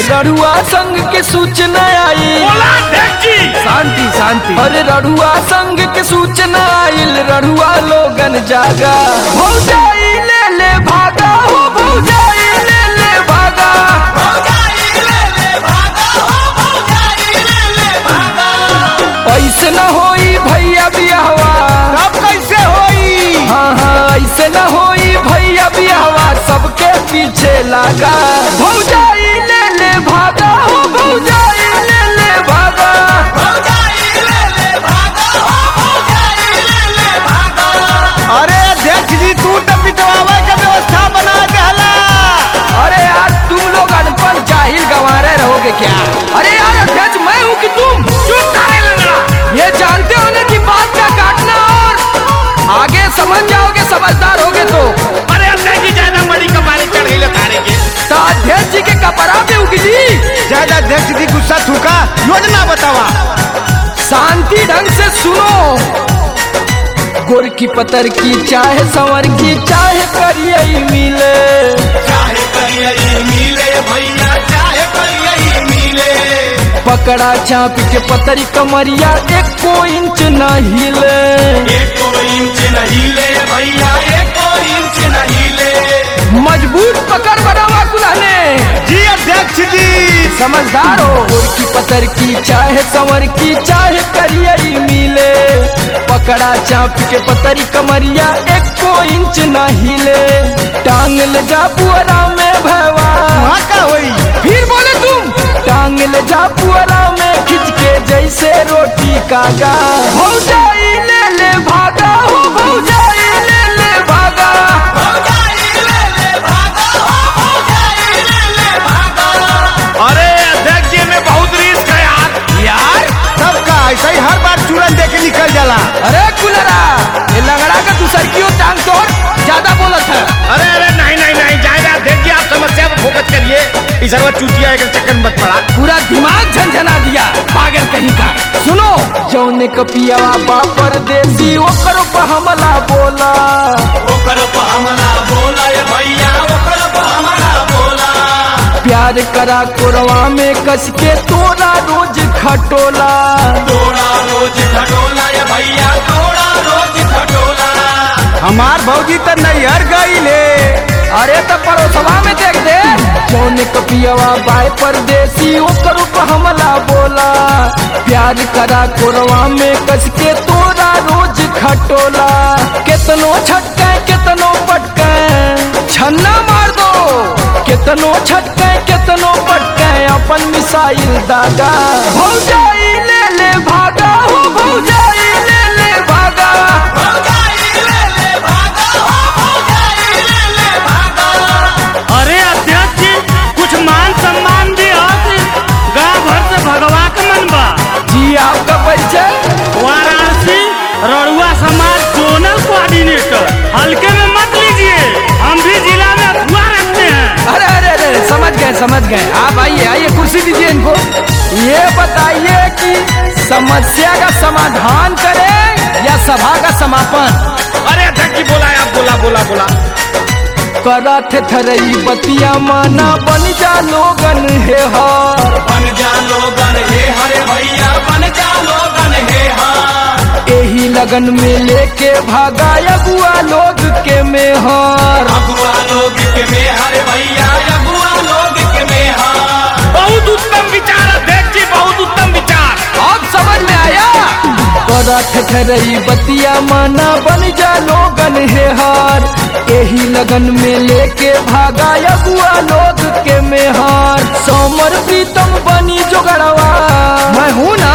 रड़ुआ संग के सूचना आई। शांति शांति। अरे रड़ुआ संग के सूचना आइल, रड़ुआ लोगन जागा। भौजाई ले ले भागा हो, भौजाई ले ले भागा। ऐसे न होई भैया बियाहवा। अब कैसे होई? हाँ हाँ ऐसे न होई भैया बियाहवा, सबके पीछे लागा। भौजाई ले ले भागा हो, भौजाई ले ले भागा। अरे अध्यक्ष जी तू तो पिटवावे के व्यवस्था बना देला। अरे यार तुम लोग अनपढ़ जाहिल गंवारे रहोगे क्या? अरे यार अध्यक्ष मैं हूँ कि तुम? चुप करे लंगड़ा। ये जानते हो ना कि बात का काटना और आगे समझ जाओगे, समझदार होगे तो। अरे अध्यक्ष जी ज्यादा बड़ी कपारी चढ़ गई थाने के। तो अध्यक्ष जी के कपड़ा पे उगी जी। ज्यादा अध्यक्ष जी गुस्सा थूका, योजना बतावा। शांति ढंग से सुनो। गोर की पतर की चाहे संवर की चाहे करिए मिले। चाहे करिए मिले भैया, चाहे करिए मिले। पकड़ा चाप के पतरी कमरिया, 1 इंच न हिले। 1 इंच नहीं ले भैया, 1 इंच नहीं ले। मजबूत पकड़ बनावा कुल्हाने। जी अध्यक्ष जी। समझदार हो। गोर की पतर की चाहे संवर की चाहे करिए मिले। पकड़ा चाप के पतरी कमरिया, 1 इंच न हिले। टांग ले जा पुअरा में भैवा। वहाँ का होई? फिर बोले तुम। टांग ले जा पुअरा में खिंच के जैसे रोटी कागा। भौजाई ले ले भागा हो, भौजाई ले ले भागा। अरे अध्यक्ष जी में बहुत रिस्क है यार। सबका ऐसा ही हर बार चूरन दे के निकल जाला। अरे कुलरा ये लंगड़ा का दूसर क्यों टांग तोड़, ज्यादा बोलत है। अरे अरे नहीं नहीं नहीं जाएगा अध्यक्ष जी, आप समस्या पर फोकस करिए। इस बार चूतिया एक चक्कर मत पड़ा। पूरा दिमाग झंझना दिया पागल कहीं का। सुनो जौने कपियावा बापर देसी ओकर पर हमला बोला। ओकर पर हमला बोला ये भैया, ओकर पर हमला बोला। प्यार करा कोरवा में कस के तोरा रोज खटोला। तोड़ा रोज खटोला ये भैया, तोड़ा रोज खटोला। हमार भौजी तो नैहर गई ले। अरे तो पड़ोसवा में देख दे। जौने कपियावा बाय परदेसी ओकर पर हमला बोला। प्यार करा कोरवा में कस के तोरा रोज खटोला। केतनो छटके केतनो पटके छन्ना मार दो। केतनो छटके केतनो पटके अपन मिसाइल दागा। भौजाई ले ले भागा हो, भौजाई ले ले भागा। अरे अध्यक्ष जी कुछ मान सम्मान भी होती, गाँव भर से भगवा के मन बा। जी आपका परिचय? वाराणसी रड़ुआ समाज जोनल कोऑर्डिनेटर। हल्के में मत लीजिए, हम भी जिला में अफवाह रखते हैं। अरे अरे अरे समझ गए। आप आइए आइए कुर्सी दीजिए इनको। ये बताइए कि समस्या का समाधान करें या सभा का समापन? अरे अध्यक्ष जी बोला आप, बोला बोला बोला। करा थे थरई बतिया माना बन जा लोगन हे हार। बन जा लोगन हे हरे भैया, बन जा लोगन हे हार। यही लगन में लेके भागा अगुआ लोग के मेहर। अगुआ लोग के में हरे भैया, अगुआ लोग के में हार। बहुत उत्तम विचार अध्यक्ष जी, बहुत उत्तम विचार। अब समझ में आया? करा थे थरई बतिया माना बन जा लोगन हे हार। यही लगन में लेके भागा अगुआ लोग के मेहर। सोमर प्रीतम बनी जोगड़वा, मैं हूँ ना।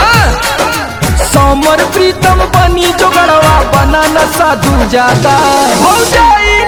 सोमर प्रीतम बनी जोगड़वा, बना न साधु जाता। भौजाई